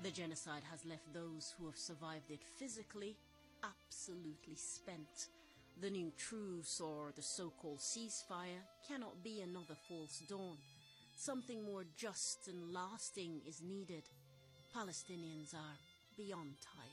The genocide has left those who have survived it physically absolutely spent. The new truce or the so-called ceasefire cannot be another false dawn. Something more just and lasting is needed. Palestinians are beyond tired.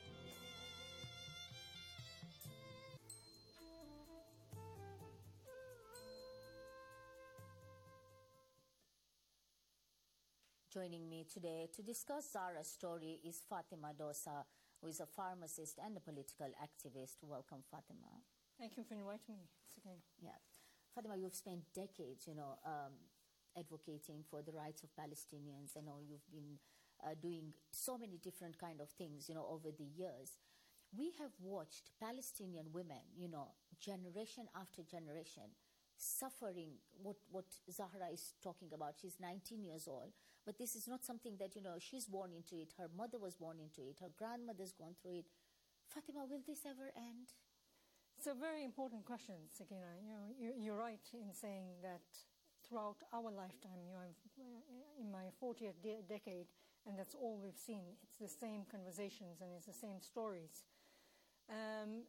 Joining me today to discuss Zahra's story is Fatima Dosa, who is a pharmacist and a political activist. Welcome, Fatima. Thank you for inviting me once again. Yeah. Fatima, you've spent decades, advocating for the rights of Palestinians. I know you've been doing so many different kind of things, over the years. We have watched Palestinian women, generation after generation, suffering what Zahra is talking about. She's 19 years old, but this is not something that, she's born into it, her mother was born into it, her grandmother's gone through it. Fatima, will this ever end? It's a very important question, Sakina. You're right in saying that throughout our lifetime, I'm in my 40th decade, and that's all we've seen. It's the same conversations and it's the same stories. And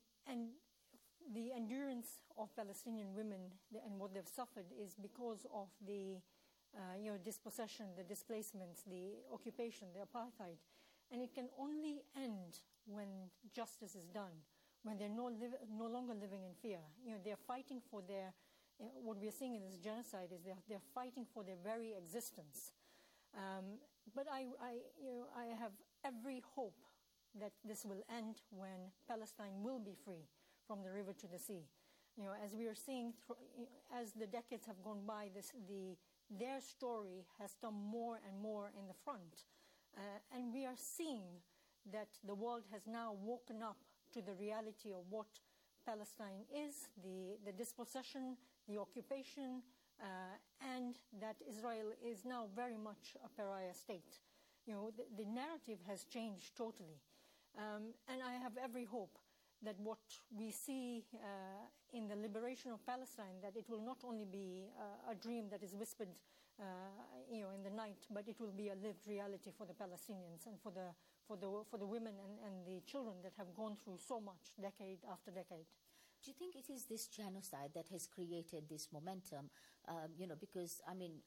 the endurance of Palestinian women and what they've suffered is because of the dispossession, the displacements, the occupation, the apartheid. And it can only end when justice is done, when they're no longer living in fear. They're fighting for their, what we're seeing in this genocide is they're fighting for their very existence. But I have every hope that this will end when Palestine will be free from the river to the sea. As we are seeing, as the decades have gone by, their story has come more and more in the front. And we are seeing that the world has now woken up to the reality of what Palestine is, the dispossession, the occupation, and that Israel is now very much a pariah state. The narrative has changed totally. And I have every hope that what we see in the liberation of Palestine, that it will not only be a dream that is whispered, in the night, but it will be a lived reality for the Palestinians and for the women and the children that have gone through so much, decade after decade. Do you think it is this genocide that has created this momentum? Because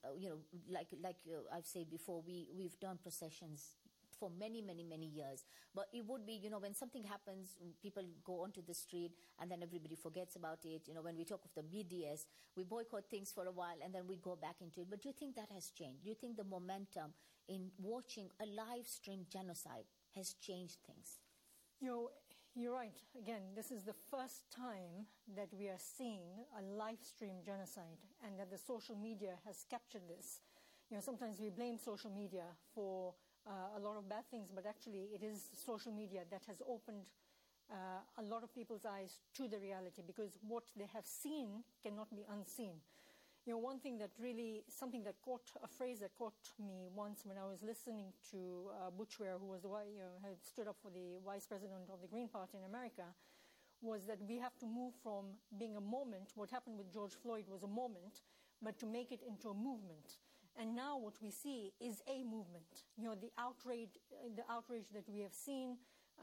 like I've said before, we've done processions for many, many, many years. But it would be, when something happens, people go onto the street and then everybody forgets about it. When we talk of the BDS, we boycott things for a while and then we go back into it. But do you think that has changed? Do you think the momentum in watching a live stream genocide has changed things? You're right. Again, this is the first time that we are seeing a live stream genocide and that the social media has captured this. Sometimes we blame social media for a lot of bad things, but actually it is social media that has opened a lot of people's eyes to the reality, because what they have seen cannot be unseen. One thing that really, a phrase that caught me once when I was listening to Butch Ware, who was had stood up for the vice president of the Green Party in America, was that we have to move from being a moment. What happened with George Floyd was a moment, but to make it into a movement. And now what we see is a movement. The outrage that we have seen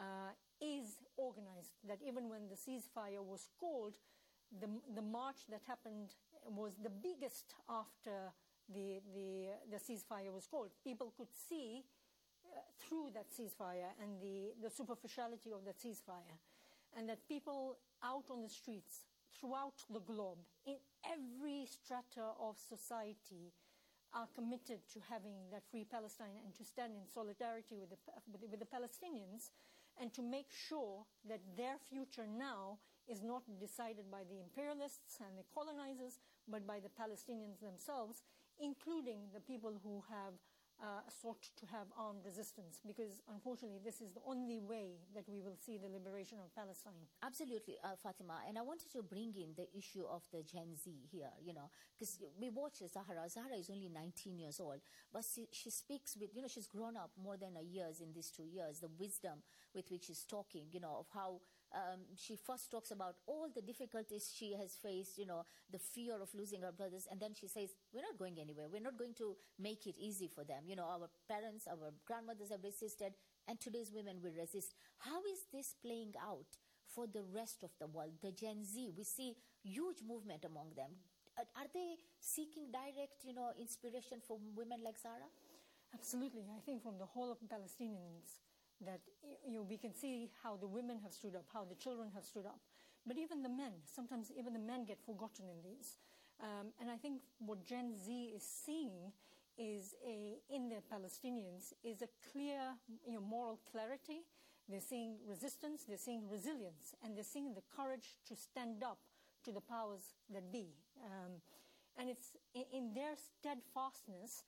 is organized. That even when the ceasefire was called, the march that happened was the biggest after the ceasefire was called. People could see through that ceasefire and the superficiality of that ceasefire, and that people out on the streets throughout the globe, in every strata of society, are committed to having that free Palestine and to stand in solidarity with the Palestinians, and to make sure that their future now is not decided by the imperialists and the colonizers, but by the Palestinians themselves, including the people who have sought to have armed resistance, because unfortunately this is the only way that we will see the liberation of Palestine. Absolutely, Fatima. And I wanted to bring in the issue of the Gen Z here, because we watch Zahra. Zahra is only 19 years old, but she speaks with, she's grown up more than a year in these 2 years, the wisdom with which she's talking, of how She first talks about all the difficulties she has faced, the fear of losing her brothers. And then she says, we're not going anywhere. We're not going to make it easy for them. Our parents, our grandmothers have resisted, and today's women will resist. How is this playing out for the rest of the world? The Gen Z, we see huge movement among them. Are they seeking direct, inspiration from women like Zahra? Absolutely. I think from the whole of Palestinians, that we can see how the women have stood up, how the children have stood up. But even the men, sometimes even the men get forgotten in these. And I think what Gen Z is seeing is in the Palestinians is a clear moral clarity. They're seeing resistance, they're seeing resilience, and they're seeing the courage to stand up to the powers that be. And it's in their steadfastness,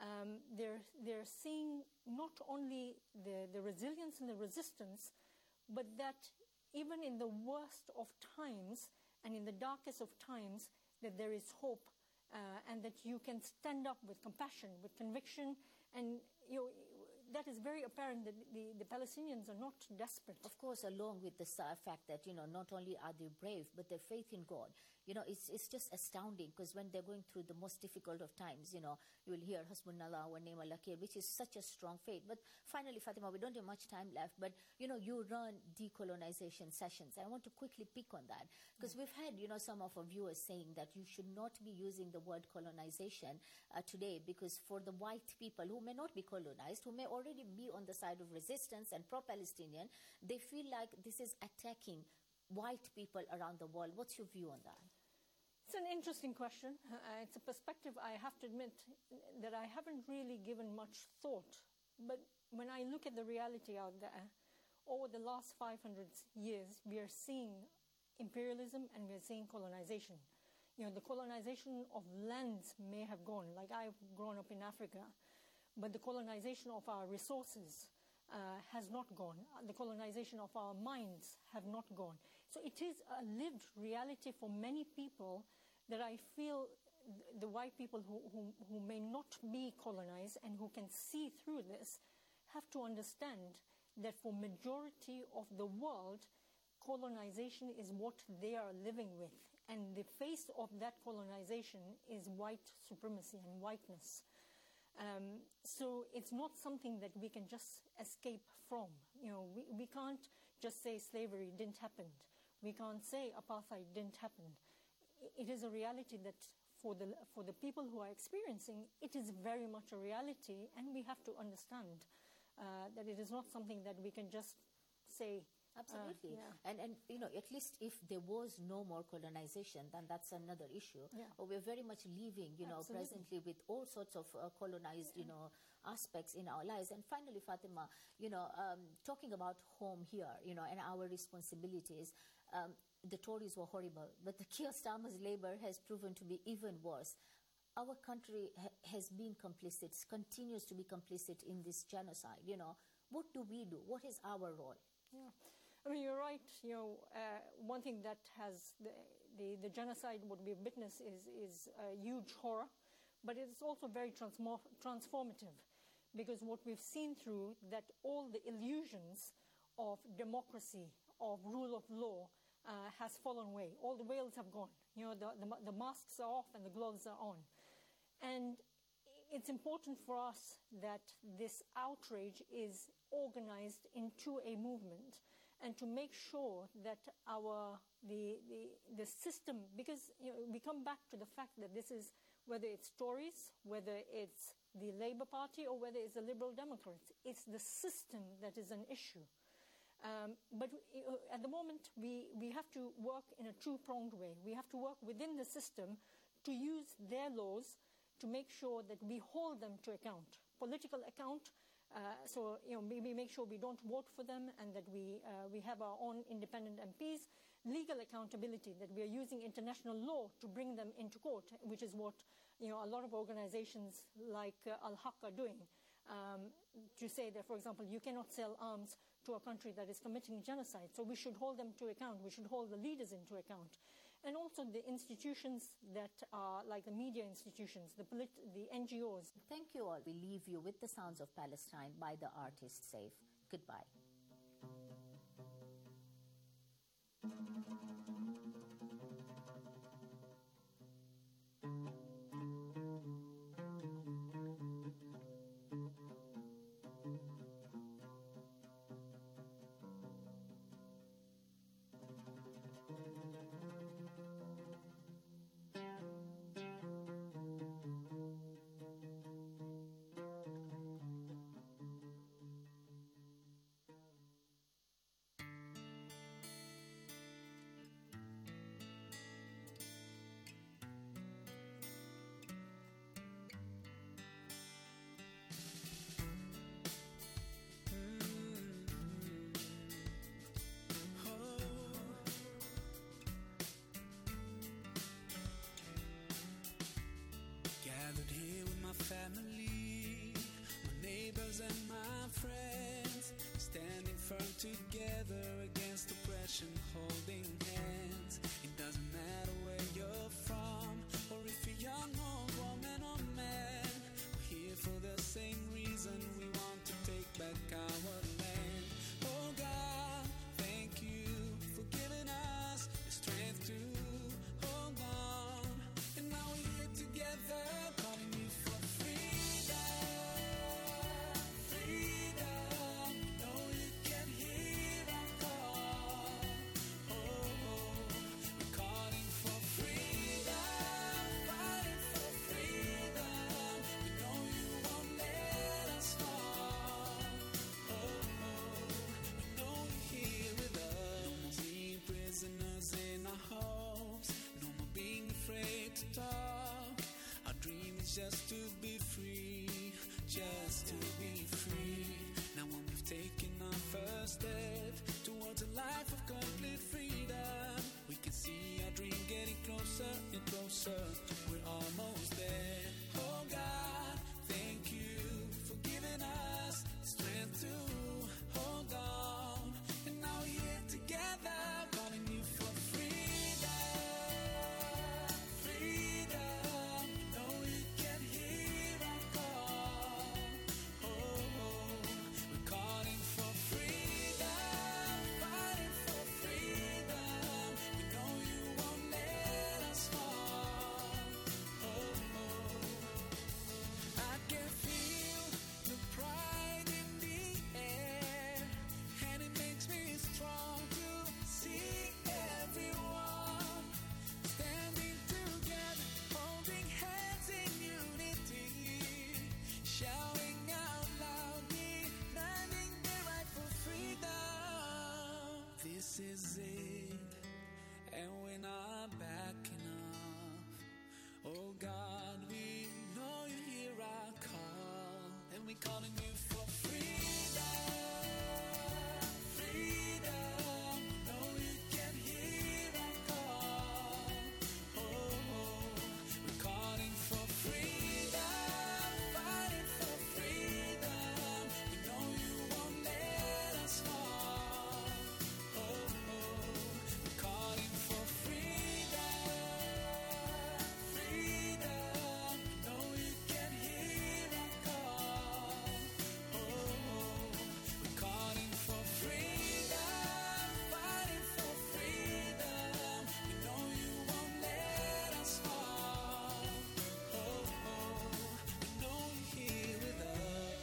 they're seeing not only the resilience and the resistance, but that even in the worst of times and in the darkest of times, that there is hope, and that you can stand up with compassion, with conviction, and that is very apparent that the Palestinians are not desperate. Of course, along with the fact that, not only are they brave, but their faith in God. It's just astounding, because when they're going through the most difficult of times, you will hear Hasbunallah wa ni'mal wakeel, which is such a strong faith. But finally, Fatima, we don't have much time left, but, you run decolonization sessions. I want to quickly pick on that, because we've had, some of our viewers saying that you should not be using the word colonization today, because for the white people who may not be colonized, who may already be on the side of resistance and pro-Palestinian, they feel like this is attacking white people around the world. What's your view on that? It's an interesting question. It's a perspective, I have to admit, that I haven't really given much thought. But when I look at the reality out there, over the last 500 years, we are seeing imperialism and we are seeing colonization. The colonization of lands may have gone, like I've grown up in Africa, but the colonization of our resources has not gone. The colonization of our minds have not gone. So it is a lived reality for many people that I feel the white people who may not be colonized and who can see through this have to understand that for majority of the world, colonization is what they are living with. And the face of that colonization is white supremacy and whiteness. So it's not something that we can just escape from. We can't just say slavery didn't happen. We can't say apartheid didn't happen. It is a reality that for the people who are experiencing, it is very much a reality, and we have to understand that it is not something that we can just say. Absolutely. Yeah. And at least if there was no more colonization, then that's another issue. Yeah. But we're very much living, presently with all sorts of colonized, aspects in our lives. And finally, Fatima, talking about home here, and our responsibilities, the Tories were horrible, but the Keir Starmer's Labour has proven to be even worse. Our country has been complicit, continues to be complicit in this genocide. What do we do? What is our role? Yeah. I mean, you're right. One thing that has the genocide, what we've witnessed, is a huge horror, but it's also very transformative, because what we've seen through that all the illusions of democracy, of rule of law, has fallen away. All the veils have gone. The masks are off and the gloves are on. And it's important for us that this outrage is organized into a movement, and to make sure that the system, because we come back to the fact that this is, whether it's Tories, whether it's the Labour Party, or whether it's the Liberal Democrats, it's the system that is an issue. But at the moment, we have to work in a two-pronged way. We have to work within the system to use their laws to make sure that we hold them to account, political account. So we make sure we don't vote for them, and that we have our own independent MPs. Legal accountability, that we are using international law to bring them into court, which is what a lot of organizations like Al-Haq are doing. To say that, for example, you cannot sell arms to a country that is committing genocide. So we should hold them to account. We should hold the leaders into account. And also the institutions that are like the media institutions, the NGOs. Thank you all. We leave you with the sounds of Palestine by the artist Saif. Goodbye. Gathered here with my family, my neighbors and my friends, standing firm together against oppression, holding hands. It doesn't matter where you're from, or if you're young, old, woman or man. We're here for the same reason, we want to take back our land. Oh God, thank you for giving us the strength to hold on. And now we're here together, calling you for freedom. Freedom, know you can hear our call. We're calling for freedom, fighting for freedom. We know you won't let us fall. We know you're here with us. No more being prisoners in our homes, no more being afraid to talk. Our dream is just to be free, just to be free. Now when we've taken our first step towards a life of complete freedom, we can see our dream getting closer and closer. We're almost there. Oh God, thank you for giving us the strength to hold on. And now we're here together, calling you for freedom. Freedom, know you can hear our call. We're calling for freedom, fighting for freedom. We know you won't let us fall. I can feel the pride in the air, and it makes me strong to see everyone standing together, holding hands in unity, shouting out loud, demanding their right for freedom. This is it, and we're not backing off. Oh God, we know you hear our call, and we're calling you for freedom. Freedom, know you can hear our call. We're calling for freedom, fighting for freedom. We know you won't let us fall. We're calling for freedom. Freedom, know you can hear our call. We're calling for freedom, fighting for freedom. We know you won't let us fall. We know you're here with us.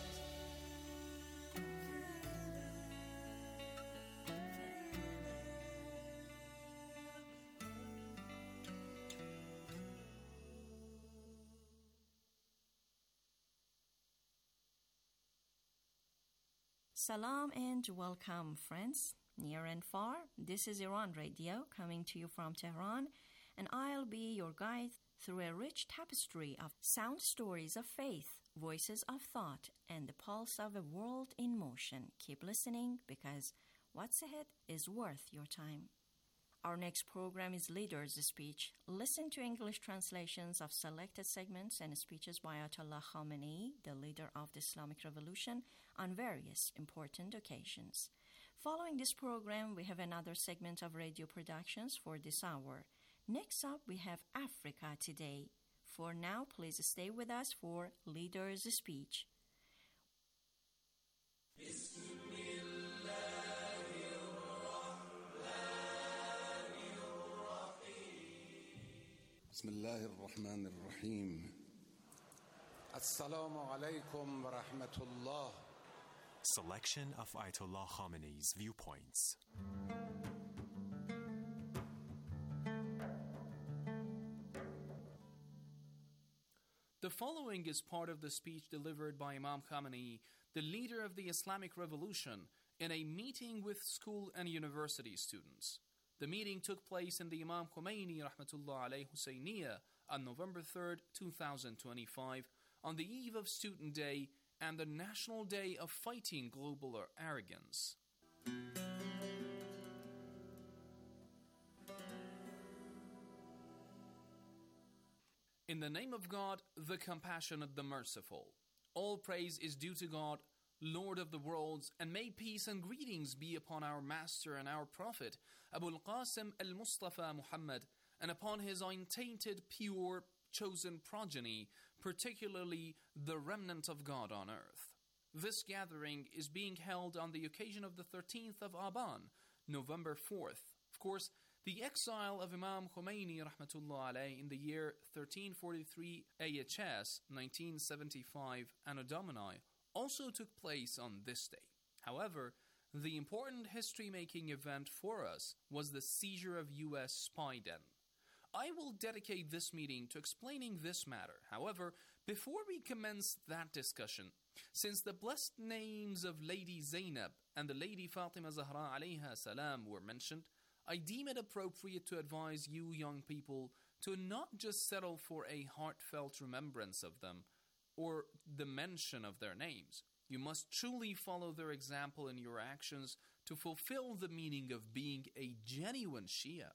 Salam and welcome, friends, near and far. This is Iran Radio coming to you from Tehran, and I'll be your guide through a rich tapestry of sound stories of faith, voices of thought, and the pulse of a world in motion. Keep listening, because what's ahead is worth your time. Our next program is Leader's Speech. Listen to English translations of selected segments and speeches by Ayatollah Khamenei, the leader of the Islamic Revolution, on various important occasions. Following this program, we have another segment of radio productions for this hour. Next up, we have Africa Today. For now, please stay with us for Leader's Speech. بسم الله الرحمن الرحيم السلام عليكم ورحمة الله. Selection of Ayatollah Khamenei's viewpoints. The following is part of the speech delivered by Imam Khamenei, the leader of the Islamic Revolution, in a meeting with school and university students. The meeting took place in the Imam Khomeini Rahmatullah Alayhi Husseiniya on November 3rd, 2025, on the eve of Student Day and the National Day of Fighting Global Arrogance. In the name of God, the Compassionate, the Merciful. All praise is due to God, Lord of the worlds, and may peace and greetings be upon our Master and our Prophet, Abul Qasim al-Mustafa Muhammad, and upon his untainted, pure, chosen progeny, particularly the remnant of God on earth. This gathering is being held on the occasion of the 13th of Aban, November 4th. Of course, the exile of Imam Khomeini Rahmatullah Alayhi in the year 1343 AHS 1975 Anno Domini also took place on this day. However, the important history-making event for us was the seizure of U.S. spy den. I will dedicate this meeting to explaining this matter. However, before we commence that discussion, since the blessed names of Lady Zainab and the Lady Fatima Zahra alayha salam were mentioned, I deem it appropriate to advise you young people to not just settle for a heartfelt remembrance of them or the mention of their names. You must truly follow their example in your actions to fulfill the meaning of being a genuine Shia.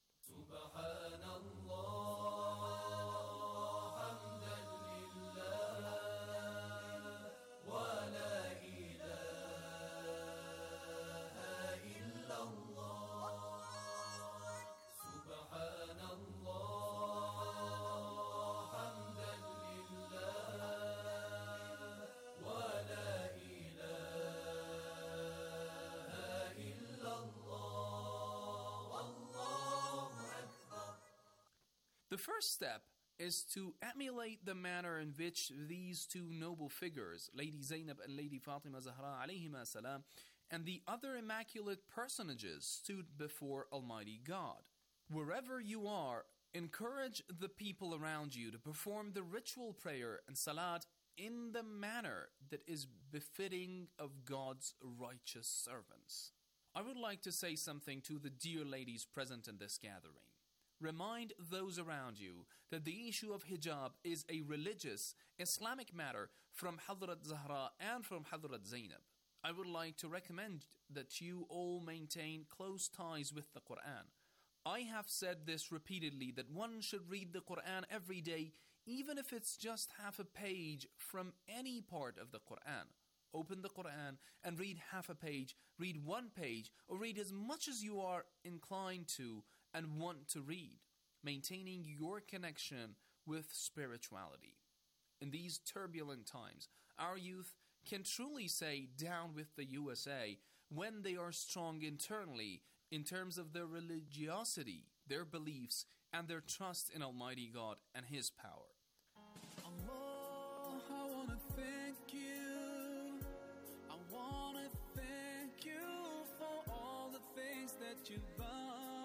The first step is to emulate the manner in which these two noble figures, Lady Zainab and Lady Fatima Zahra alayhima salam, and the other immaculate personages stood before Almighty God. Wherever you are, encourage the people around you to perform the ritual prayer and salat in the manner that is befitting of God's righteous servants. I would like to say something to the dear ladies present in this gathering. Remind those around you that the issue of hijab is a religious, Islamic matter from Hadrat Zahra and from Hadrat Zainab. I would like to recommend that you all maintain close ties with the Quran. I have said this repeatedly, that one should read the Quran every day, even if it's just half a page from any part of the Quran. Open the Quran and read half a page, read one page, or read as much as you are inclined to and want to read, maintaining your connection with spirituality. In these turbulent times, our youth can truly say down with the USA when they are strong internally in terms of their religiosity, their beliefs, and their trust in Almighty God and His power. Allah, I want to thank you. I want to thank you for all the things that you've done.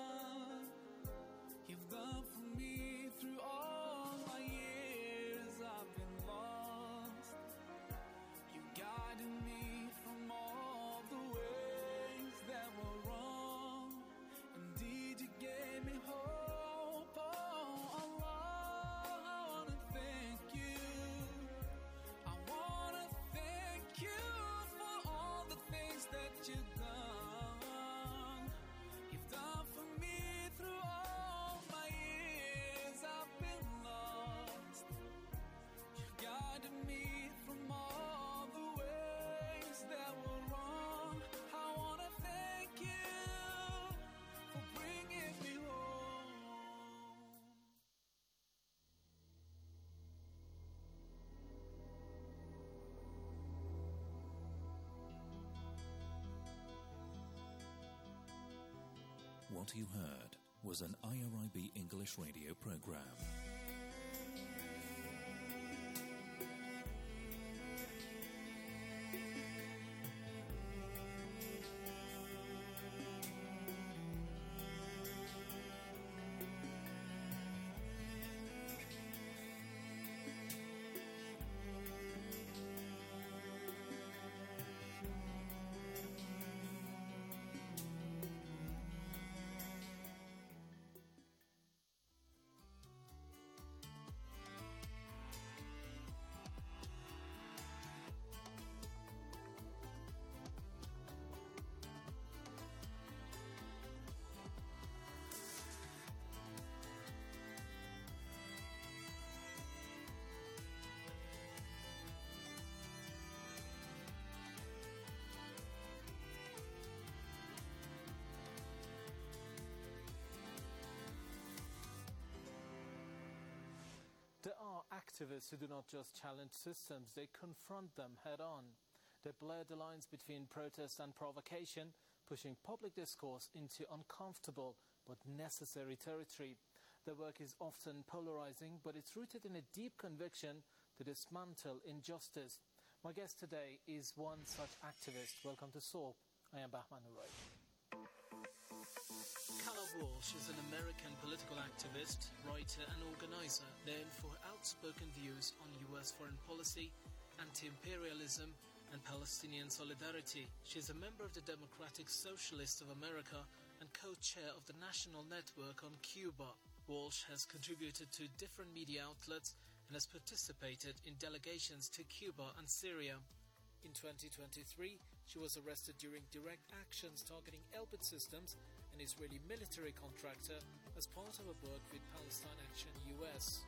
You've done for me through all my years I've been lost. You guided me from all the ways that were wrong. Indeed, you gave me hope. Oh, Allah, I want to thank you. I want to thank you for all the things that you've done. You've done for me through all my years I've been lost. You've guided me from all the ways that were wrong. I want to thank you for bringing me home. What you heard was an IRIB English radio program. There are activists who do not just challenge systems, they confront them head-on. They blur the lines between protest and provocation, pushing public discourse into uncomfortable but necessary territory. Their work is often polarizing, but it's rooted in a deep conviction to dismantle injustice. My guest today is one such activist. Welcome to SOAP. I am Bahman Uray. Calla Walsh is an American political activist, writer and organizer known for her outspoken views on US foreign policy, anti-imperialism and Palestinian solidarity. She is a member of the Democratic Socialists of America and co-chair of the National Network on Cuba. Walsh has contributed to different media outlets and has participated in delegations to Cuba and Syria. In 2023, she was arrested during direct actions targeting Elbit Systems, an Israeli military contractor, as part of her work with Palestine Action US.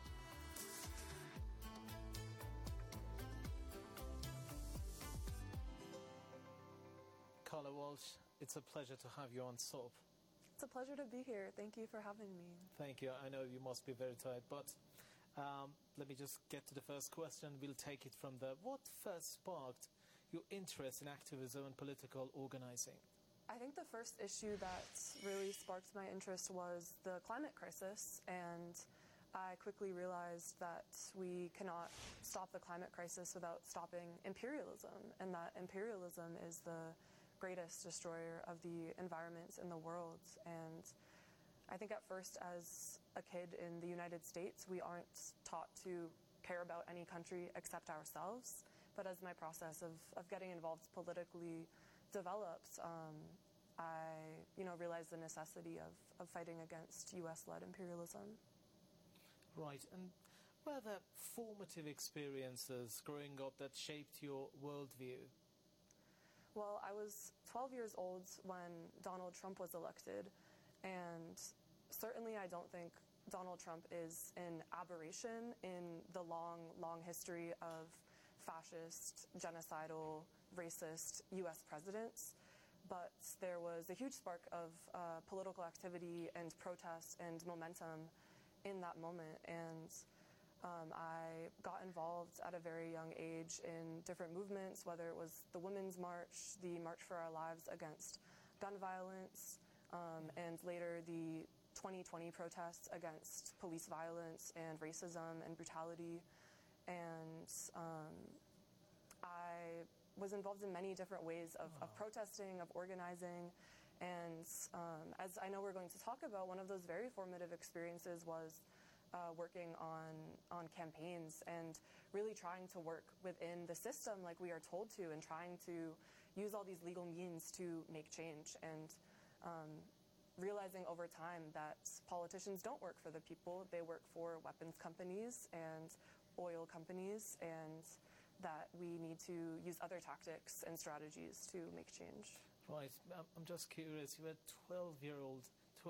Calla Walsh, it's a pleasure to have you on SOAP. It's a pleasure to be here. Thank you for having me. Thank you. I know you must be very tired, but let me just get to the first question. We'll take it from there. What first sparked your interest in activism and political organizing? I think the first issue that really sparked my interest was the climate crisis, and I quickly realized that we cannot stop the climate crisis without stopping imperialism, and that imperialism is the greatest destroyer of the environment in the world. And I think at first, as a kid in the United States, we aren't taught to care about any country except ourselves. But as my process of getting involved politically developed, I realized the necessity of fighting against US-led imperialism. Right, and were there formative experiences growing up that shaped your worldview? Well, I was 12 years old when Donald Trump was elected, and certainly I don't think Donald Trump is an aberration in the long, long history of fascist, genocidal, racist U.S. presidents. But there was a huge spark of political activity and protest and momentum in that moment. And I got involved at a very young age in different movements, whether it was the Women's March, the March for Our Lives against gun violence, and later the 2020 protests against police violence and racism and brutality. And I was involved in many different ways of protesting, of organizing. And as I know we're going to talk about, one of those very formative experiences was working on campaigns and really trying to work within the system like we are told to, and trying to use all these legal means to make change, and realizing over time that politicians don't work for the people. They work for weapons companies and oil companies, and that we need to use other tactics and strategies to make change. Right. I'm just curious. You were a 12-year-old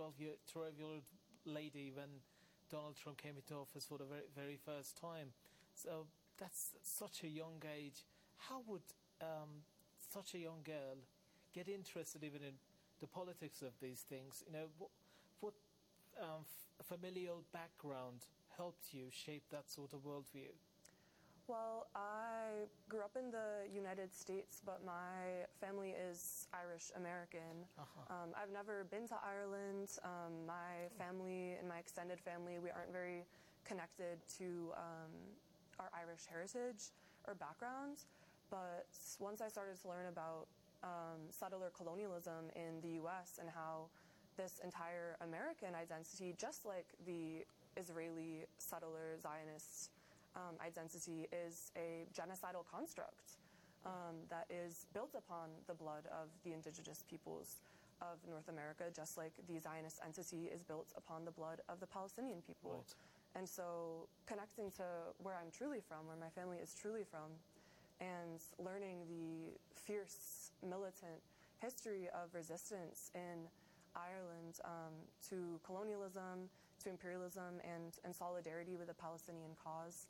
lady when Donald Trump came into office for the very, very first time. So that's such a young age. How would such a young girl get interested even in the politics of these things? You know, what familial background helped you shape that sort of worldview? Well, I grew up in the United States, but my family is Irish American. I've never been to Ireland. My family and my extended family, we aren't very connected to our Irish heritage or background. But once I started to learn about settler colonialism in the U.S. and how this entire American identity, just like the Israeli settler Zionist identity, is a genocidal construct that is built upon the blood of the indigenous peoples of North America, just like the Zionist entity is built upon the blood of the Palestinian people. Right. And so connecting to where I'm truly from, where my family is truly from, and learning the fierce, militant history of resistance in Ireland to colonialism, to imperialism, and solidarity with the Palestinian cause,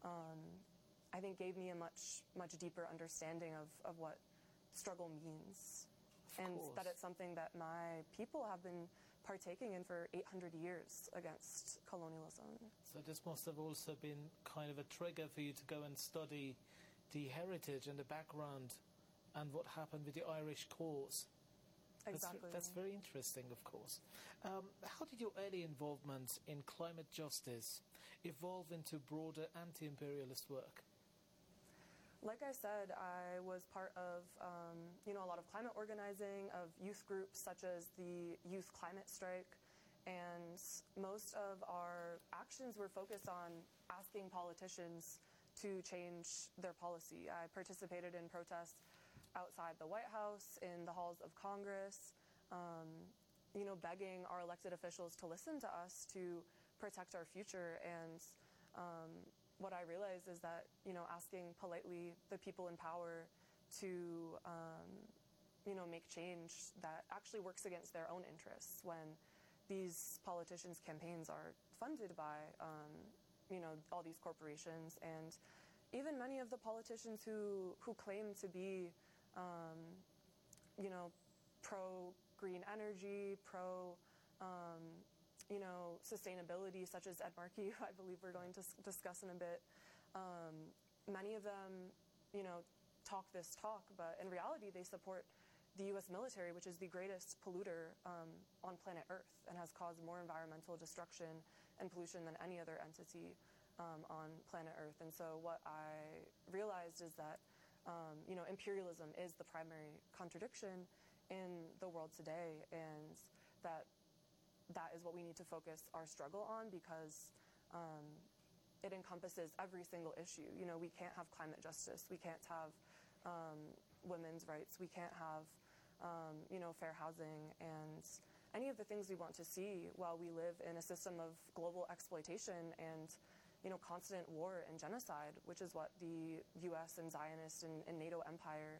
I think gave me a much deeper understanding of what struggle means. And that it's something that my people have been partaking in for 800 years against colonialism. So this must have also been kind of a trigger for you to go and study the heritage and the background and what happened with the Irish cause. Exactly. That's very interesting, of course. How did your early involvement in climate justice evolve into broader anti-imperialist work? Like I said, I was part of a lot of climate organizing, of youth groups such as the Youth Climate Strike, and most of our actions were focused on asking politicians to change their policy. I participated in protests outside the White House, in the halls of Congress, begging our elected officials to listen to us, to protect our future. And what I realized is that, asking politely the people in power to, make change that actually works against their own interests when these politicians' campaigns are funded by, all these corporations, and even many of the politicians who claim to be, pro-green energy, sustainability, such as Ed Markey, who I believe we're going to discuss in a bit. Many of them, talk this talk, but in reality they support the U.S. military, which is the greatest polluter on planet Earth and has caused more environmental destruction and pollution than any other entity on planet Earth. And so what I realized is that, imperialism is the primary contradiction in the world today, and that is what we need to focus our struggle on, because it encompasses every single issue. We can't have climate justice. We can't have women's rights. We can't have, fair housing and any of the things we want to see while we live in a system of global exploitation and, constant war and genocide, which is what the U.S. and Zionist and NATO empire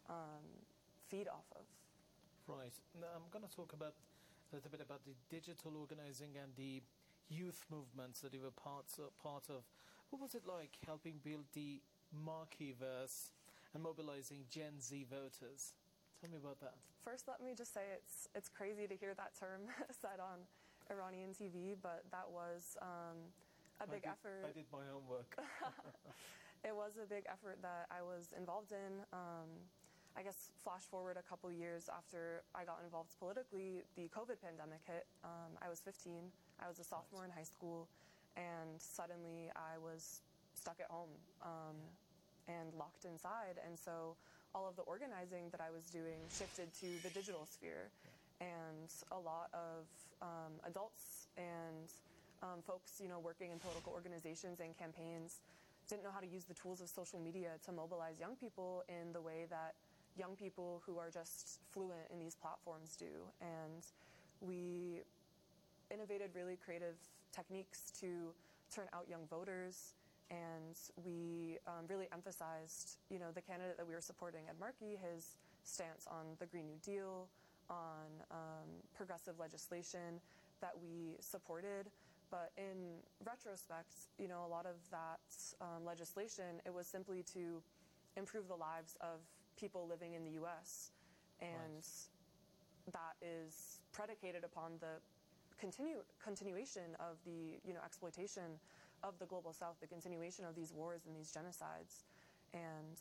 feed off of. Right. Now, I'm going to talk a little bit about the digital organizing and the youth movements that you were part of. What was it like helping build the Markeyverse and mobilizing Gen Z voters? Tell me about that. First, let me just say it's crazy to hear that term said on Iranian TV, but that was a big effort. I did my homework. It was a big effort that I was involved in. I guess flash forward a couple years after I got involved politically, the COVID pandemic hit. I was 15. I was a sophomore in high school, and suddenly I was stuck at home and locked inside. And so all of the organizing that I was doing shifted to the digital sphere. And a lot of adults and folks, working in political organizations and campaigns didn't know how to use the tools of social media to mobilize young people in the way that young people who are just fluent in these platforms do. And we innovated really creative techniques to turn out young voters, and we really emphasized, the candidate that we were supporting, Ed Markey, his stance on the Green New Deal, on progressive legislation that we supported. But in retrospect, a lot of that legislation, it was simply to improve the lives of people living in the U.S. And that is predicated upon the continuation of the, exploitation of the global south, the continuation of these wars and these genocides. And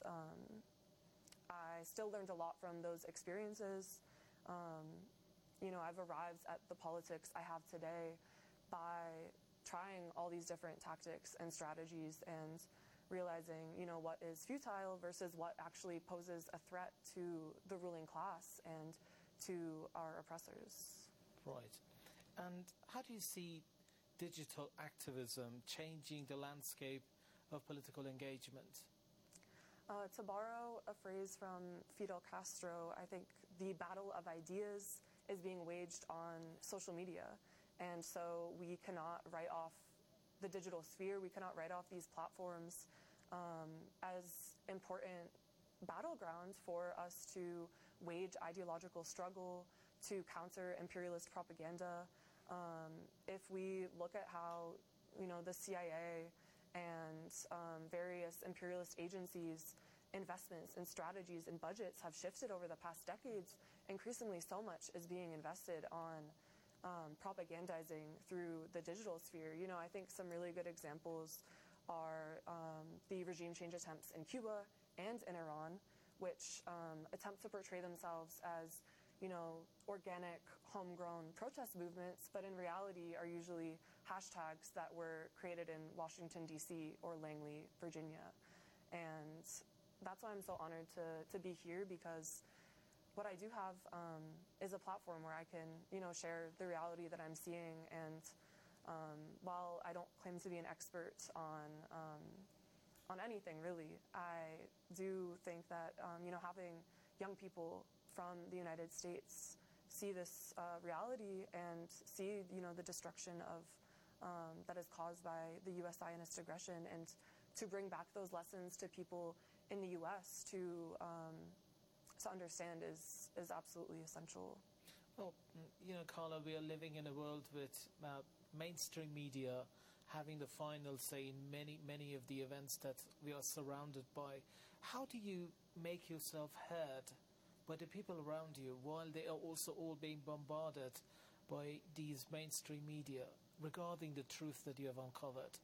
I still learned a lot from those experiences. You know, I've arrived at the politics I have today by trying all these different tactics and strategies and realizing, you know, what is futile versus what actually poses a threat to the ruling class and to our oppressors. Right. And how do you see digital activism changing the landscape of political engagement? To borrow a phrase from Fidel Castro, I think the battle of ideas is being waged on social media. And so we cannot write off the digital sphere, we cannot write off these platforms as important battlegrounds for us to wage ideological struggle, to counter imperialist propaganda. If we look at how, you know, the CIA and various imperialist agencies' investments and strategies and budgets have shifted over the past decades, increasingly so much is being invested on propagandizing through the digital sphere. You know, I think some really good examples are the regime change attempts in Cuba and in Iran, which attempt to portray themselves as, you know, organic, homegrown protest movements, but in reality are usually hashtags that were created in Washington, D.C. or Langley, Virginia. And that's why I'm so honored to be here, because what I do have is a platform where I can, you know, share the reality that I'm seeing. And while I don't claim to be an expert on anything really, I do think that, you know, having young people from the United States see this reality and see, you know, the destruction of that is caused by the U.S. Zionist aggression, and to bring back those lessons to people in the U.S. to understand is absolutely essential. Well, you know, Carla, we are living in a world with mainstream media having the final say in many of the events that we are surrounded by. How do you make yourself heard by the people around you while they are also all being bombarded by these mainstream media regarding the truth that you have uncovered?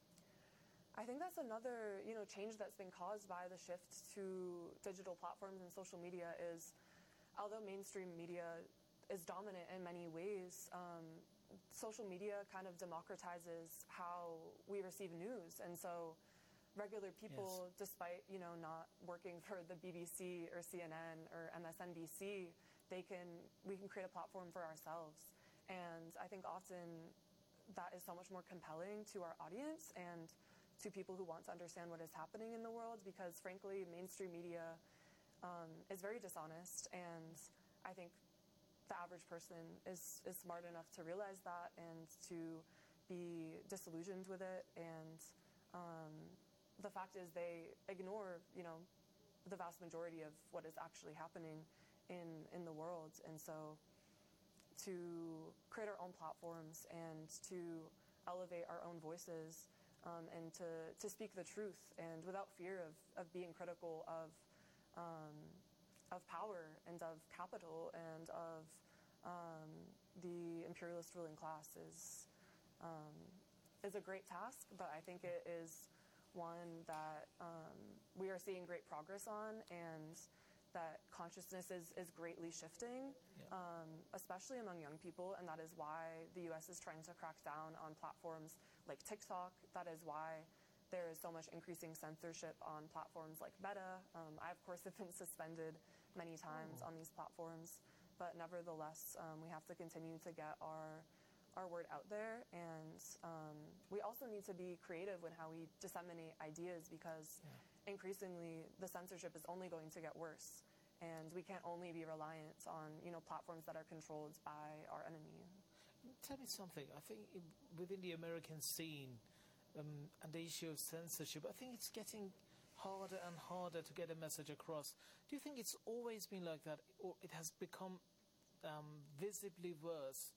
I think that's another, you know, change that's been caused by the shift to digital platforms and social media is, although mainstream media is dominant in many ways, social media kind of democratizes how we receive news. And so regular people, yes, despite, you know, not working for the BBC or CNN or MSNBC, we can create a platform for ourselves. And I think often that is so much more compelling to our audience and to people who want to understand what is happening in the world, because frankly, mainstream media is very dishonest, and I think the average person is smart enough to realize that and to be disillusioned with it. And the fact is they ignore, you know, the vast majority of what is actually happening in the world. And so to create our own platforms and to elevate our own voices, and to speak the truth, and without fear of being critical of power and of capital and of the imperialist ruling class is a great task, but I think it is one that we are seeing great progress on, and that consciousness is greatly shifting, especially among young people, and that is why the U.S. is trying to crack down on platforms like TikTok. That is why there is so much increasing censorship on platforms like Meta. I, of course, have been suspended many times on these platforms, but nevertheless, we have to continue to get our word out there, and we also need to be creative in how we disseminate ideas, because increasingly the censorship is only going to get worse, and we can't only be reliant on, you know, platforms that are controlled by our enemy. Tell me something. I think within the American scene and the issue of censorship, I think it's getting harder and harder to get a message across. Do you think it's always been like that, or it has become visibly worse?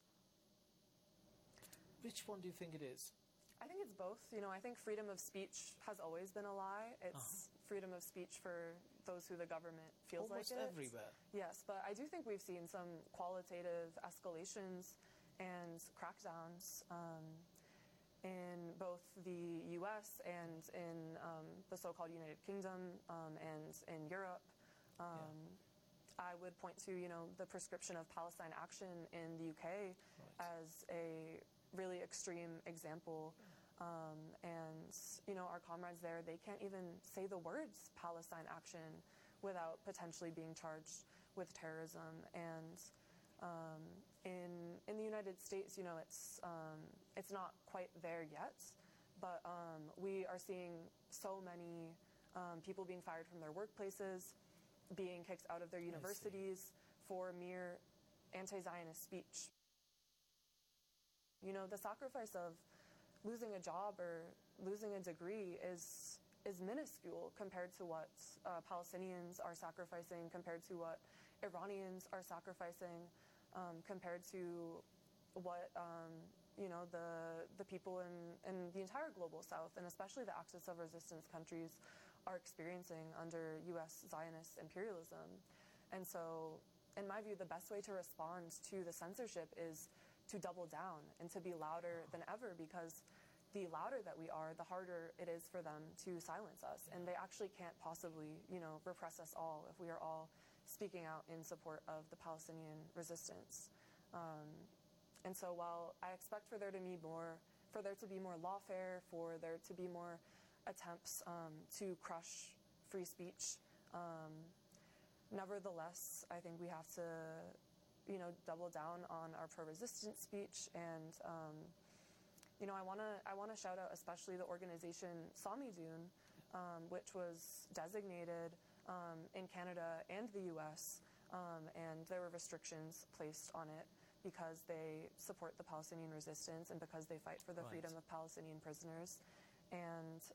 Which one do you think it is? I think it's both. You know, I think freedom of speech has always been a lie. It's freedom of speech for those who the government feels almost like it. Almost everywhere. Yes, but I do think we've seen some qualitative escalations and crackdowns. in both the U.S. and in the so-called United Kingdom and in Europe. I would point to, the prescription of Palestine Action in the UK as a really extreme example. And, our comrades there, they can't even say the words Palestine Action without potentially being charged with terrorism. And in the United States, it's not quite there yet, but we are seeing so many people being fired from their workplaces, being kicked out of their universities for mere anti-Zionist speech. The sacrifice of losing a job or losing a degree is minuscule compared to what Palestinians are sacrificing, compared to what Iranians are sacrificing, compared to what the people in the entire global South, and especially the Axis of Resistance countries, are experiencing under U.S. Zionist imperialism. And so, in my view, the best way to respond to the censorship is to double down and to be louder than ever, because the louder that we are, the harder it is for them to silence us. And they actually can't possibly, repress us all if we are all speaking out in support of the Palestinian resistance. And so while I expect for there to be more lawfare, for there to be more attempts to crush free speech, nevertheless, I think we have to, double down on our pro-resistance speech. And, I want to shout out especially the organization Samidun, which was designated in Canada and the U.S., and there were restrictions placed on it because they support the Palestinian resistance and because they fight for the freedom of Palestinian prisoners. And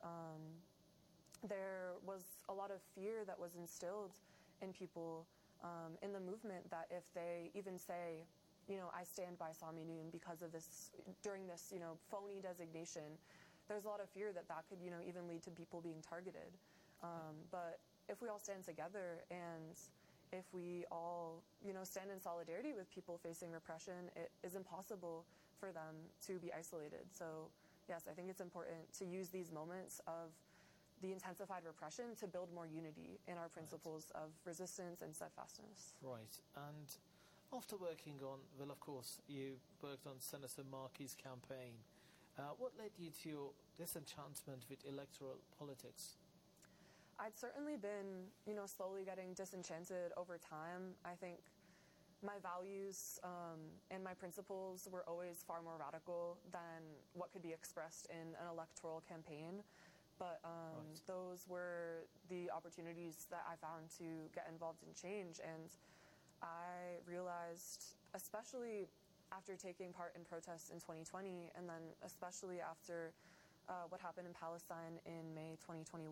there was a lot of fear that was instilled in people in the movement that if they even say, I stand by Samidun because of this, during this, phony designation, there's a lot of fear that could, even lead to people being targeted. But if we all stand together and if we all, stand in solidarity with people facing repression, it is impossible for them to be isolated. So, yes, I think it's important to use these moments of the intensified repression to build more unity in our principles of resistance and steadfastness. Right. And after working on, well, of course, you worked on Senator Markey's campaign. What led you to your disenchantment with electoral politics? I'd certainly been, slowly getting disenchanted over time. I think my values and my principles were always far more radical than what could be expressed in an electoral campaign. But those were the opportunities that I found to get involved in change. And I realized, especially after taking part in protests in 2020, and then especially after what happened in Palestine in May 2021,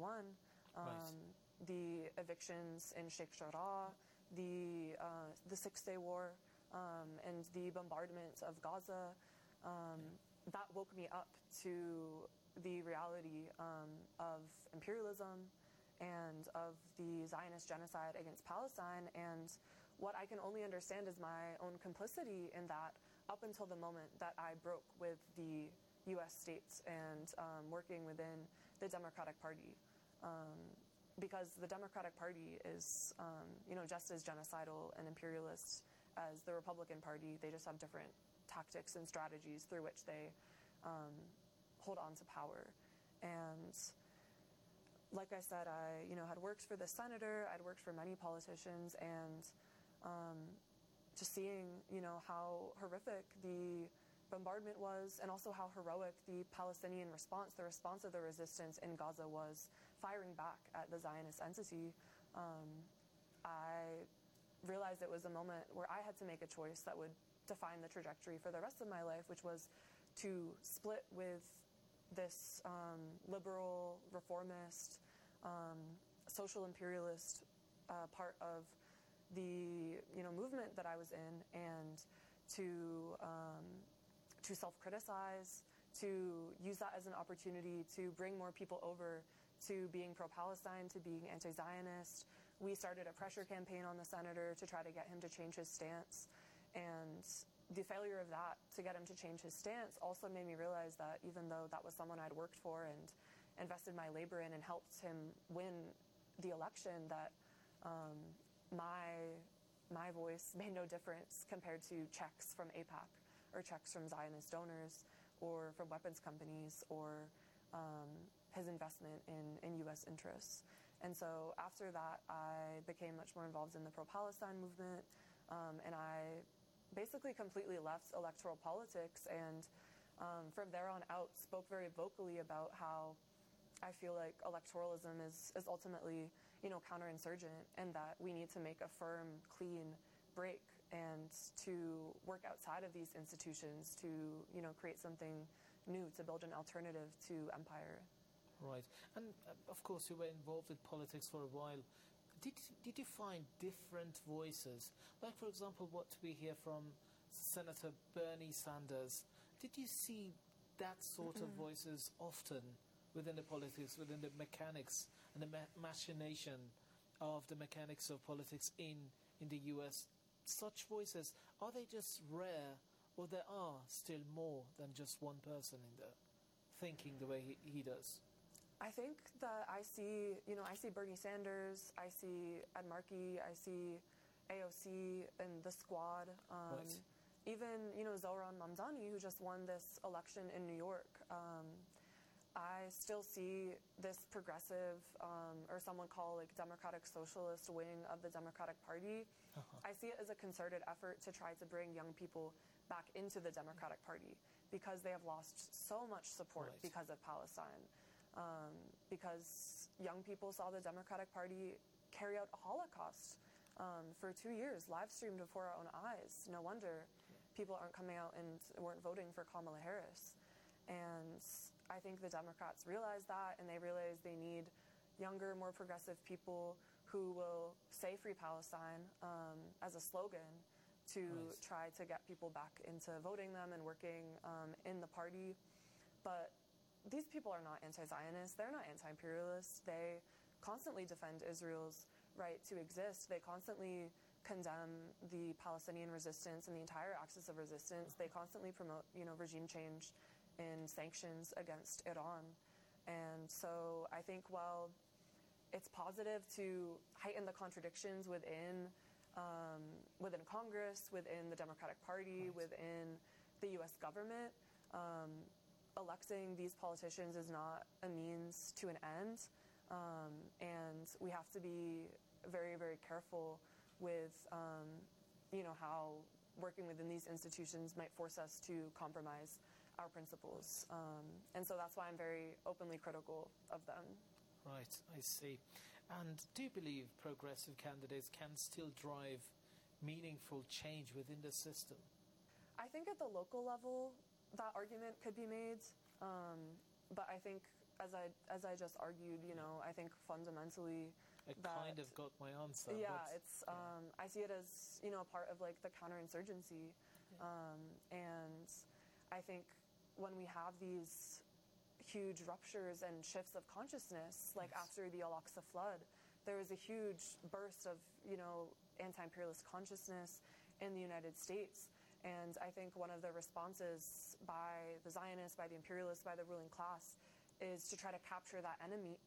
the evictions in Sheikh Jarrah, the Six-Day War, and the bombardment of Gaza, that woke me up to the reality of imperialism and of the Zionist genocide against Palestine. And what I can only understand is my own complicity in that up until the moment that I broke with the U.S. states and working within the Democratic Party. Because the Democratic Party is, just as genocidal and imperialist as the Republican Party. They just have different tactics and strategies through which they hold on to power. And like I said, I, had worked for the senator, I'd worked for many politicians, and just seeing, how horrific the bombardment was, and also how heroic the Palestinian response, the response of the resistance in Gaza was, firing back at the Zionist entity, I realized it was a moment where I had to make a choice that would define the trajectory for the rest of my life, which was to split with this liberal, reformist, social imperialist part of the movement that I was in, and to self-criticize, to use that as an opportunity to bring more people over to being pro-Palestine, to being anti-Zionist. We started a pressure campaign on the senator to try to get him to change his stance. And the failure of that to get him to change his stance also made me realize that even though that was someone I'd worked for and invested my labor in and helped him win the election, that my voice made no difference compared to checks from AIPAC or checks from Zionist donors or from weapons companies or his investment in U.S. interests. And so after that, I became much more involved in the pro-Palestine movement, and I basically completely left electoral politics, and from there on out spoke very vocally about how I feel like electoralism is ultimately, counterinsurgent, and that we need to make a firm, clean break and to work outside of these institutions to, create something new, to build an alternative to empire. Right. And of course you were involved with politics for a while. Did you find different voices? Like, for example, what we hear from Senator Bernie Sanders. Did you see that sort of voices often within the politics, within the mechanics and the machination of the mechanics of politics in the US? Such voices, are they just rare, or there are still more than just one person in there thinking the way he does? I think that I see Bernie Sanders, I see Ed Markey, I see AOC and the Squad, Right. even, Zohran Mamdani, who just won this election in New York. I still see this progressive, or some would call like democratic socialist wing of the Democratic Party. I see it as a concerted effort to try to bring young people back into the Democratic Party because they have lost so much support Right. because of Palestine. Because young people saw the Democratic Party carry out a Holocaust for 2 years, live streamed before our own eyes. No wonder people aren't coming out and weren't voting for Kamala Harris. And I think the Democrats realize that, and they realize they need younger, more progressive people who will say Free Palestine as a slogan to Right. try to get people back into voting them and working in the party. But these people are not anti-Zionist. They're not anti-imperialist. They constantly defend Israel's right to exist. They constantly condemn the Palestinian resistance and the entire axis of resistance. They constantly promote, regime change and sanctions against Iran. And so I think while it's positive to heighten the contradictions within Congress, within the Democratic Party, Right. within the U.S. government, electing these politicians is not a means to an end, and we have to be very, very careful with, how working within these institutions might force us to compromise our principles. And so that's why I'm very openly critical of them. Right, I see. And do you believe progressive candidates can still drive meaningful change within the system? I think at the local level, that argument could be made, but I think, as I just argued, I think fundamentally I kind of got my answer. Yeah, but, it's I see it as a part of like the counterinsurgency, and I think when we have these huge ruptures and shifts of consciousness, like Yes. after the Al-Aqsa flood, there was a huge burst of anti-imperialist consciousness in the United States. And I think one of the responses by the Zionists, by the imperialists, by the ruling class is to try to capture that energy,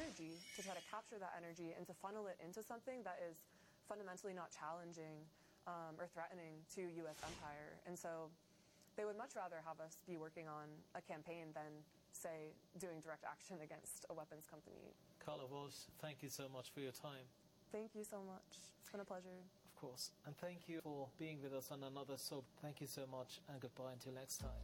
and to funnel it into something that is fundamentally not challenging or threatening to U.S. empire. And so they would much rather have us be working on a campaign than, say, doing direct action against a weapons company. Carla Walsh, thank you so much for your time. Thank you so much. It's been a pleasure. Of course. And thank you for being with us on another soap. Thank you so much, and goodbye until next time.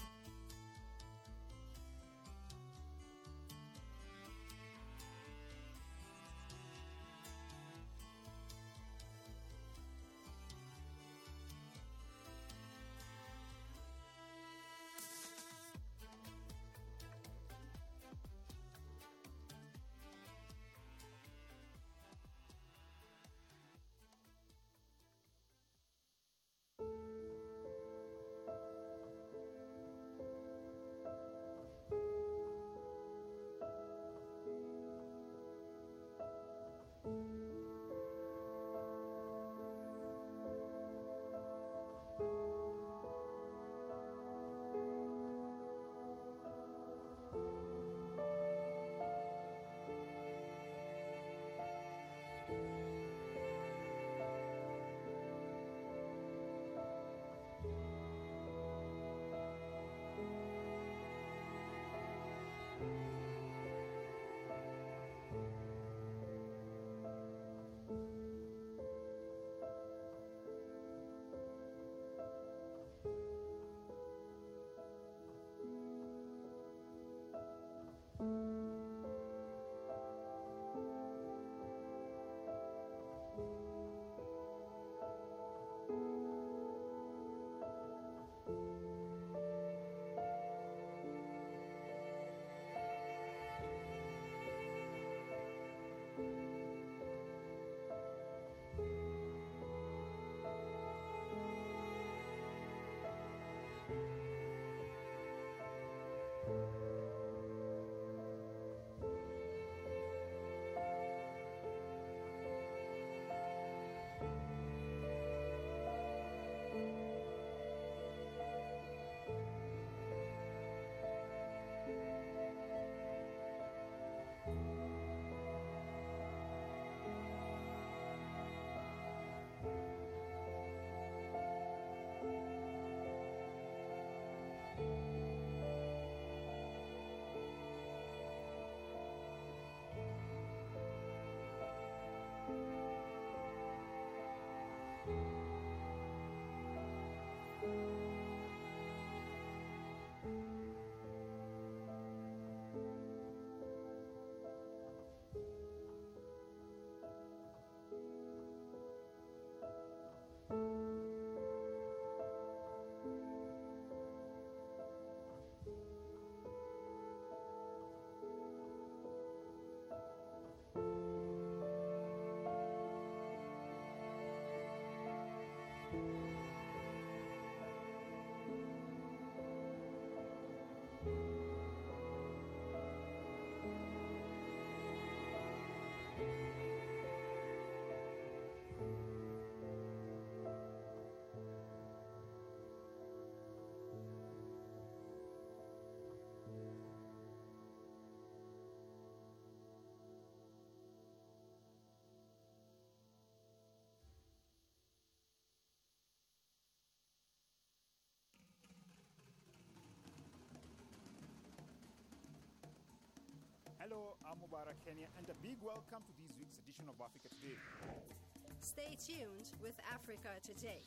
Hello, I'm Mubarak Kenya, and a big welcome to this week's edition of Africa Today. Stay tuned with Africa Today.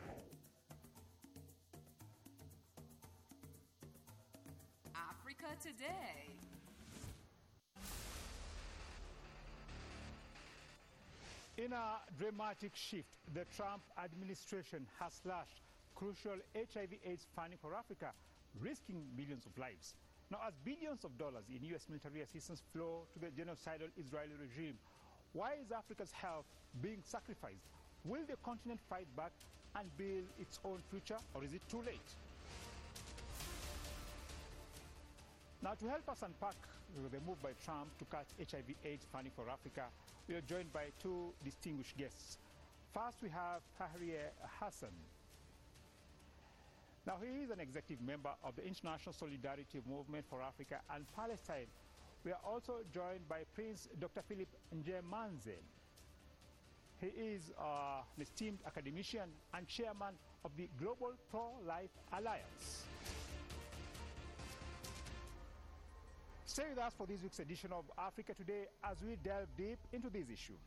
Africa Today. In a dramatic shift, the Trump administration has slashed crucial HIV/AIDS funding for Africa, risking millions of lives. Now, as billions of dollars in U.S. military assistance flow to the genocidal Israeli regime, why is Africa's health being sacrificed? Will the continent fight back and build its own future, or is it too late? Now, to help us unpack the move by Trump to cut HIV/AIDS funding for Africa, we are joined by two distinguished guests. First, we have Fahriye Hassan. Now, he is an executive member of the International Solidarity Movement for Africa and Palestine. We are also joined by Prince Dr. Philip Njemanze. He is an esteemed academician and chairman of the Global Pro-Life Alliance. Stay with us for this week's edition of Africa Today as we delve deep into this issue.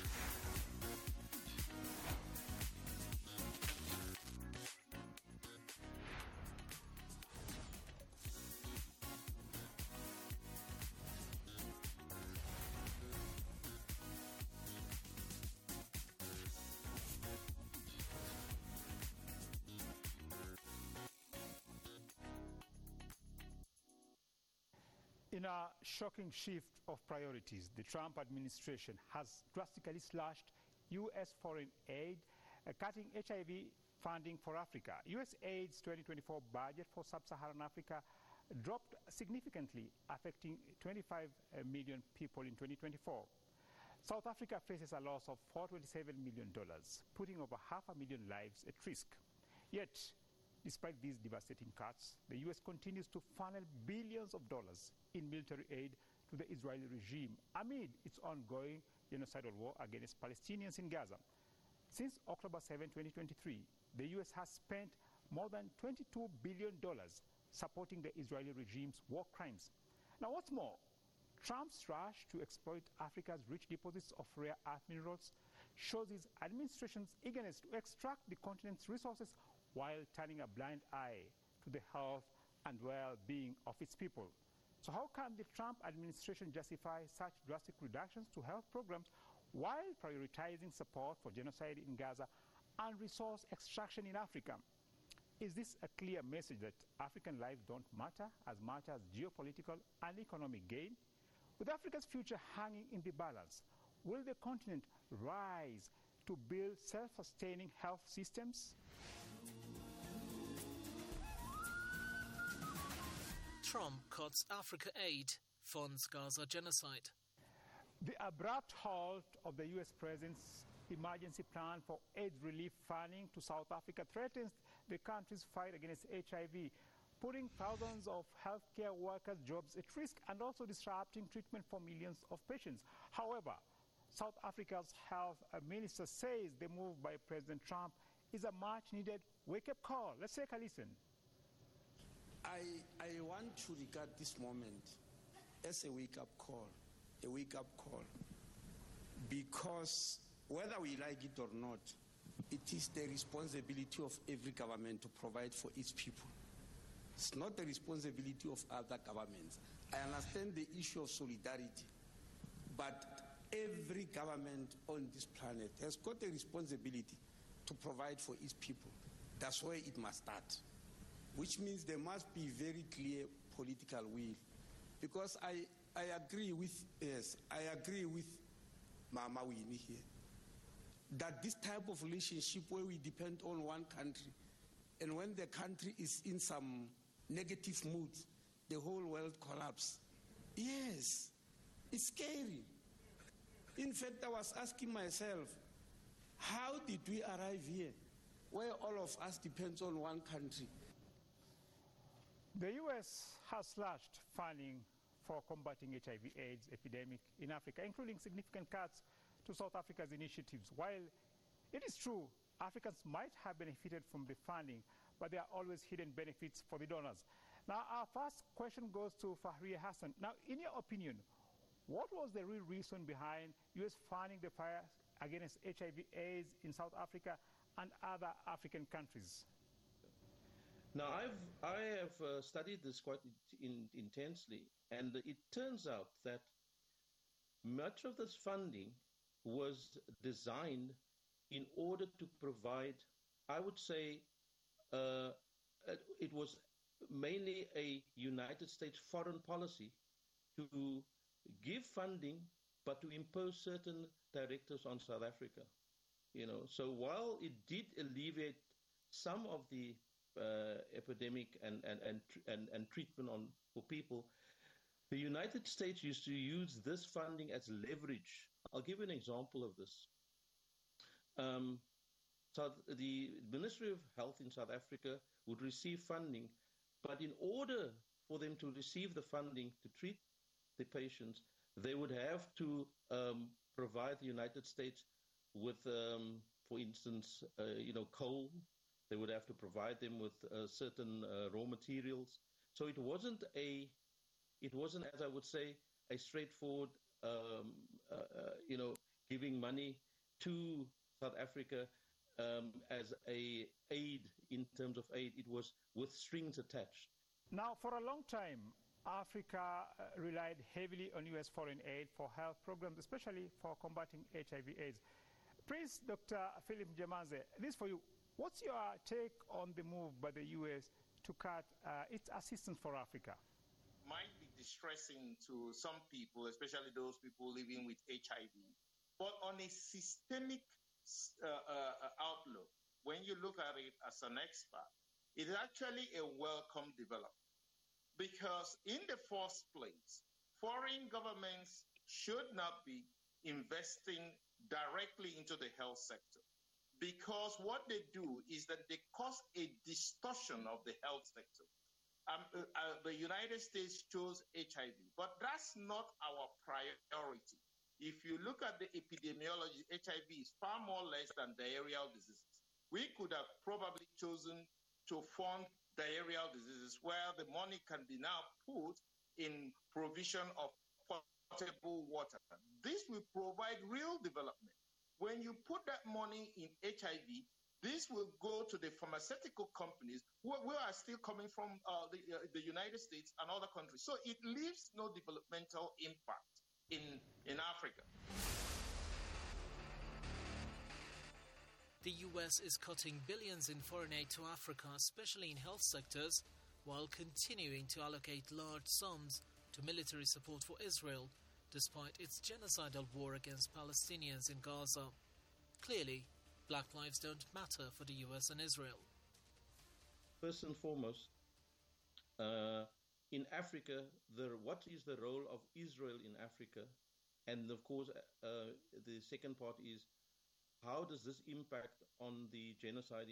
In a shocking shift of priorities, the Trump administration has drastically slashed U.S. foreign aid, cutting HIV funding for Africa. USAID's 2024 budget for sub-Saharan Africa dropped significantly, affecting 25 million people in 2024. South Africa faces a loss of $427 million, putting over 500,000 lives at risk. Yet, despite these devastating cuts, the U.S. continues to funnel billions of dollars in military aid to the Israeli regime amid its ongoing genocidal war against Palestinians in Gaza. Since October 7, 2023, the U.S. has spent more than $22 billion supporting the Israeli regime's war crimes. Now, what's more, Trump's rush to exploit Africa's rich deposits of rare earth minerals shows his administration's eagerness to extract the continent's resources while turning a blind eye to the health and well-being of its people. So how can the Trump administration justify such drastic reductions to health programs while prioritizing support for genocide in Gaza and resource extraction in Africa? Is this a clear message that African lives don't matter as much as geopolitical and economic gain? With Africa's future hanging in the balance, will the continent rise to build self-sustaining health systems? Trump cuts Africa aid, funds Gaza genocide. The abrupt halt of the U.S. President's emergency plan for AIDS relief funding to South Africa threatens the country's fight against HIV, putting thousands of healthcare workers' jobs at risk and also disrupting treatment for millions of patients. However, South Africa's health minister says the move by President Trump is a much-needed wake-up call. Let's take a listen. I want to regard this moment as a wake-up call, because whether we like it or not, It is the responsibility of every government to provide for its people. It's not the responsibility of other governments. I understand the issue of solidarity, but every government on this planet has got a responsibility to provide for its people. That's where it must start, which means there must be very clear political will. Because I agree with Mama Winnie here, that this type of relationship where we depend on one country, and when the country is in some negative mood, the whole world collapses. Yes, it's scary. In fact, I was asking myself, how did we arrive here, where all of us depends on one country? The U.S. has slashed funding for combating HIV/AIDS epidemic in Africa, including significant cuts to South Africa's initiatives. While it is true Africans might have benefited from the funding, but there are always hidden benefits for the donors. Now, our first question goes to Fahriye Hassan. Now, in your opinion, what was the real reason behind U.S. funding the fight against HIV/AIDS in South Africa and other African countries? Now, I have studied this quite intensely, and it turns out that much of this funding was designed in order to provide, I would say, it was mainly a United States foreign policy to give funding, but to impose certain directives on South Africa. So while it did alleviate some of the epidemic and treatment for people, the United States used to use this funding as leverage. I'll give you an example of this. So the Ministry of Health in South Africa would receive funding, but in order for them to receive the funding to treat the patients, they would have to provide the United States with, for instance, coal. They would have to provide them with certain raw materials. So it wasn't, as I would say, a straightforward, giving money to South Africa as a aid, in terms of aid. It was with strings attached. Now, for a long time, Africa relied heavily on U.S. foreign aid for health programs, especially for combating HIV/AIDS. Prince Dr. Philip Jemaze, this for you. What's your take on the move by the U.S. to cut its assistance for Africa? Might be distressing to some people, especially those people living with HIV. But on a systemic outlook, when you look at it as an expert, it is actually a welcome development. Because in the first place, foreign governments should not be investing directly into the health sector. Because what they do is that they cause a distortion of the health sector. The United States chose HIV, but that's not our priority. If you look at the epidemiology, HIV is far more less than diarrheal diseases. We could have probably chosen to fund diarrheal diseases where the money can be now put in provision of potable water. This will provide real development. When you put that money in HIV, this will go to the pharmaceutical companies who are still coming from the United States and other countries. So it leaves no developmental impact in Africa. The US is cutting billions in foreign aid to Africa, especially in health sectors, while continuing to allocate large sums to military support for Israel, despite its genocidal war against Palestinians in Gaza. Clearly, black lives don't matter for the US and Israel. First and foremost, in Africa, what is the role of Israel in Africa? And of course, the second part is, how does this impact on the genocide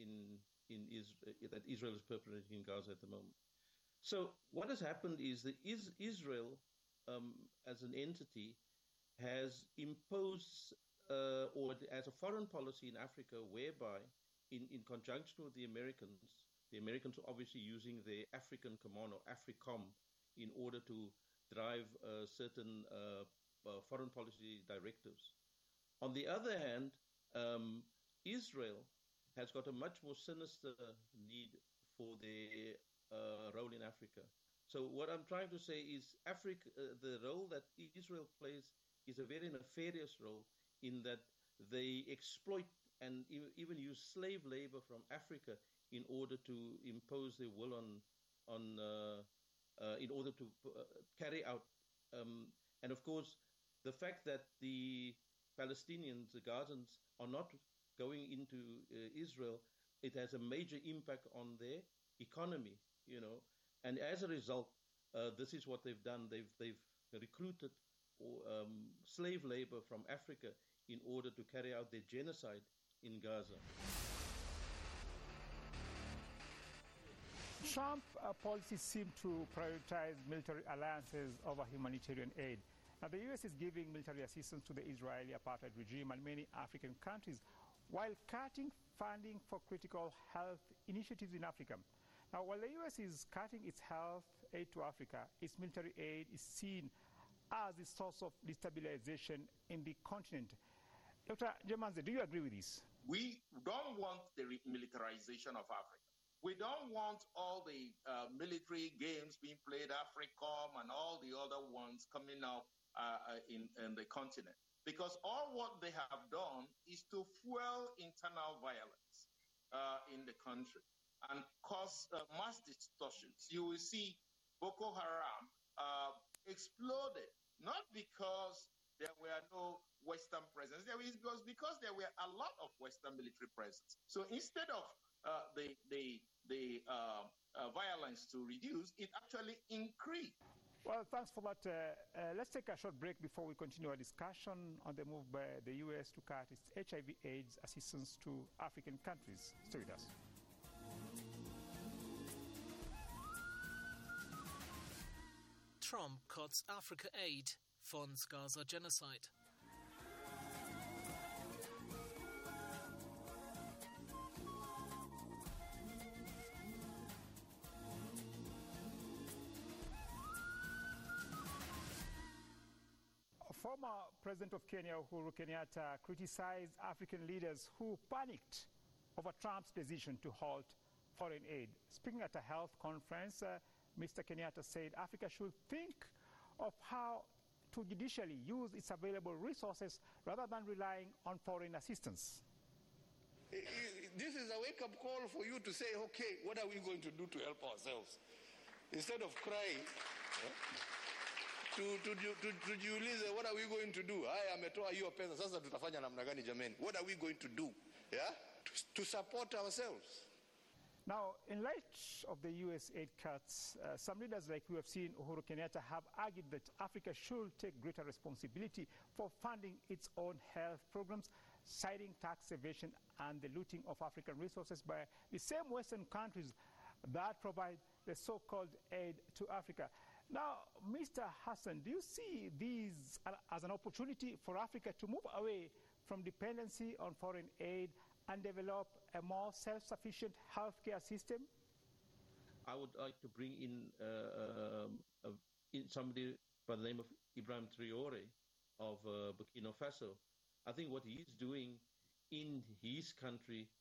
that Israel is perpetrating in Gaza at the moment? So what has happened is that Israel, as an entity, has imposed or as a foreign policy in Africa, whereby in conjunction with the Americans are obviously using the African Command or AFRICOM in order to drive certain foreign policy directives. On the other hand, Israel has got a much more sinister need for their role in Africa. So what I'm trying to say is the role that Israel plays is a very nefarious role in that they exploit and even use slave labor from Africa in order to impose their will in order to carry out. And of course, the fact that the Palestinians, the Gazans, are not going into Israel, it has a major impact on their economy, And as a result, this is what they've done. They've recruited slave labor from Africa in order to carry out their genocide in Gaza. Trump policies seem to prioritize military alliances over humanitarian aid. Now, the U.S. is giving military assistance to the Israeli apartheid regime and many African countries, while cutting funding for critical health initiatives in Africa. Now, while the U.S. is cutting its health aid to Africa, its military aid is seen as the source of destabilization in the continent. Dr. Jemanze, do you agree with this? We don't want the militarization of Africa. We don't want all the military games being played, AFRICOM and all the other ones coming up in the continent. Because all what they have done is to fuel internal violence in the country and cause mass distortions. You will see Boko Haram exploded, not because there were no Western presence. It was because there were a lot of Western military presence. So instead of the violence to reduce, it actually increased. Well, thanks for that. Let's take a short break before we continue our discussion on the move by the U.S. to cut its HIV/AIDS assistance to African countries. Stay with us. Trump cuts Africa aid, funds Gaza genocide. Former President of Kenya, Uhuru Kenyatta, criticized African leaders who panicked over Trump's decision to halt foreign aid. Speaking at a health conference, Mr. Kenyatta said Africa should think of how to judicially use its available resources rather than relying on foreign assistance. This is a wake-up call for you to say, okay, what are we going to do to help ourselves? Instead of crying, to jiulize, what are we going to do? Haya, ametoa hiyo pesa, sasa tutafanya namna gani jameni? What are we going to do? Yeah? To support ourselves. Now, in light of the U.S. aid cuts, some leaders like we have seen Uhuru Kenyatta have argued that Africa should take greater responsibility for funding its own health programs, citing tax evasion and the looting of African resources by the same Western countries that provide the so-called aid to Africa. Now, Mr. Hassan, do you see these as an opportunity for Africa to move away from dependency on foreign aid and develop a more self-sufficient healthcare system? I would like to bring in somebody by the name of Ibrahim Traoré of Burkina Faso. I think what he's doing in his country